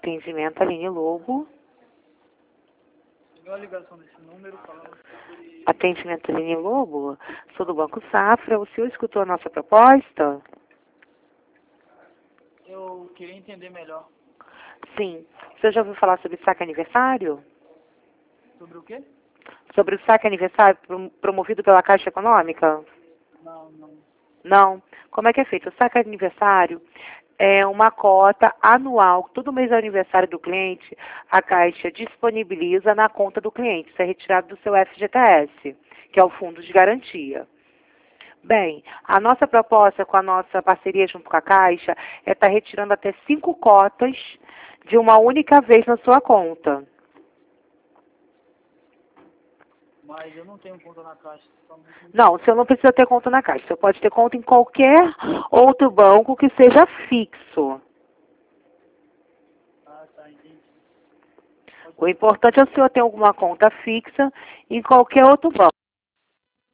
Atendimento Aline Lobo. Uma ligação desse número falando sobre... Atendimento Aline Lobo. Sou do Banco Safra. O senhor escutou a nossa proposta? Eu queria entender melhor. Sim. O senhor já ouviu falar sobre saque aniversário? Sobre o quê? Sobre o saque aniversário promovido pela Caixa Econômica? Não. Não. Como é que é feito? O saque aniversário é uma cota anual. Todo mês é aniversário do cliente, a Caixa disponibiliza na conta do cliente. Isso é retirado do seu FGTS, que é o Fundo de Garantia. Bem, a nossa proposta com a nossa parceria junto com a Caixa é estar retirando até 5 cotas de uma única vez na sua conta. Mas eu não tenho conta na Caixa. Não, o senhor não precisa ter conta na Caixa. O senhor pode ter conta em qualquer outro banco que seja fixo. Ah, tá, entendi. O importante é o senhor ter alguma conta fixa em qualquer outro banco.